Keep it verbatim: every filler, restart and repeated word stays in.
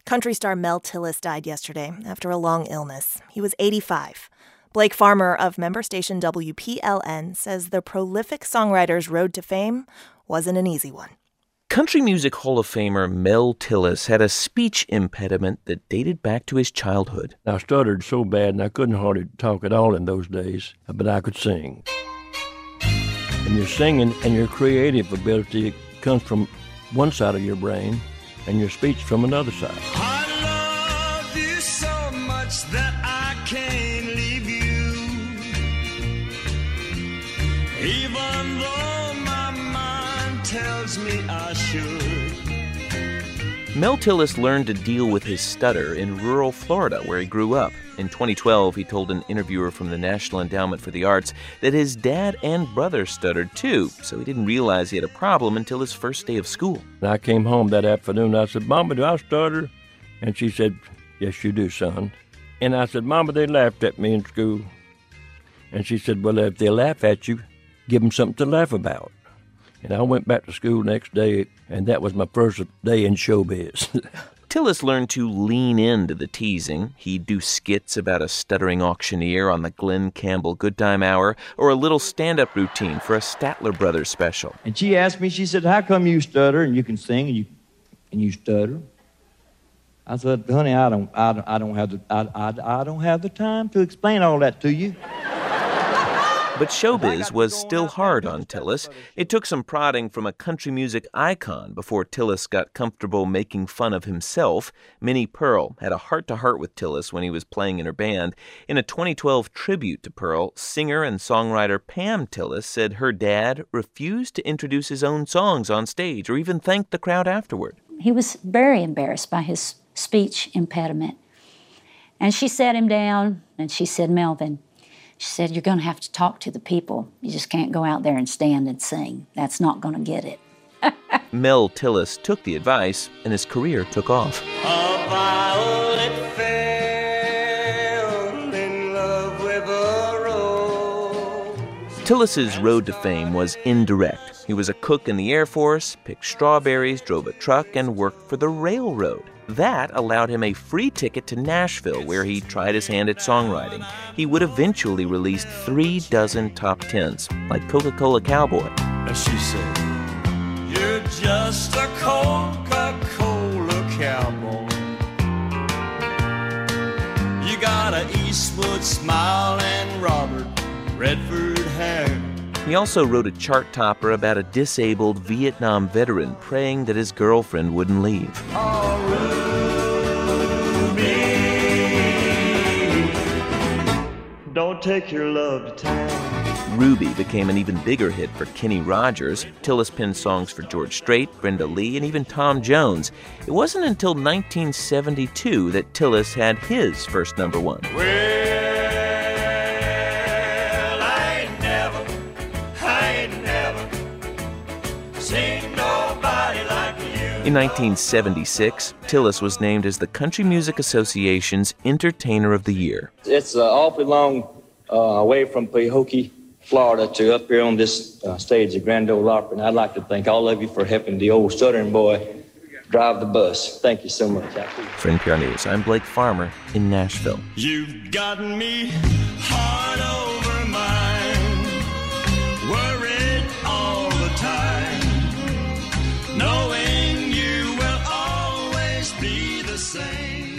Country star Mel Tillis died yesterday after a long illness. He was eighty-five. Blake Farmer of member station W P L N says the prolific songwriter's road to fame wasn't an easy one. Country Music Hall of Famer Mel Tillis had a speech impediment that dated back to his childhood. I stuttered so bad and I couldn't hardly talk at all in those days, but I could sing. And your singing and your creative ability comes from one side of your brain and your speech from another side. I love you so much that I can't leave you, even though my mind tells me I should. Mel Tillis learned to deal with his stutter in rural Florida, where he grew up. In twenty twelve, he told an interviewer from the National Endowment for the Arts that his dad and brother stuttered too, so he didn't realize he had a problem until his first day of school. I came home that afternoon. I said, "Mama, do I stutter?" And she said, "Yes, you do, son." And I said, "Mama, they laughed at me in school." And she said, "Well, if they laugh at you, give them something to laugh about." And I went back to school next day, and that was my first day in showbiz. Tillis learned to lean into the teasing. He'd do skits about a stuttering auctioneer on the Glenn Campbell Good Time Hour, or a little stand-up routine for a Statler Brothers special. And she asked me, she said, "How come you stutter and you can sing and you and you stutter?" I said, "Honey, I don't, I don't, I don't have the, I, I, I don't have the time to explain all that to you." But showbiz was still hard on Tillis. It took some prodding from a country music icon before Tillis got comfortable making fun of himself. Minnie Pearl had a heart-to-heart with Tillis when he was playing in her band. In a twenty twelve tribute to Pearl, singer and songwriter Pam Tillis said her dad refused to introduce his own songs on stage or even thank the crowd afterward. He was very embarrassed by his speech impediment. And she sat him down and she said, "Melvin," she said, "you're going to have to talk to the people. You just can't go out there and stand and sing. That's not going to get it." Mel Tillis took the advice, and his career took off. A violet fell in love with a rose. Tillis's road to fame was indirect. He was a cook in the Air Force, picked strawberries, drove a truck, and worked for the railroad. That allowed him a free ticket to Nashville, where he tried his hand at songwriting. He would eventually release three dozen top tens, like Coca-Cola Cowboy. And she said, "You're just a Coca-Cola cowboy. You got a Eastwood smile and Robert Redford hair." He also wrote a chart topper about a disabled Vietnam veteran praying that his girlfriend wouldn't leave. Oh, Ruby, don't take your love to town. Ruby became an even bigger hit for Kenny Rogers. Tillis penned songs for George Strait, Brenda Lee, and even Tom Jones. It wasn't until nineteen seventy-two that Tillis had his first number one. Well, in nineteen seventy-six, Tillis was named as the Country Music Association's Entertainer of the Year. It's uh, awfully long uh, away from Pahokee, Florida, to up here on this uh, stage at Grand Ole Opry, and I'd like to thank all of you for helping the old stuttering boy drive the bus. Thank you so much. For N P R News, I'm Blake Farmer in Nashville. You've gotten me hard over mine, worried all the time, knowing you will always be the same.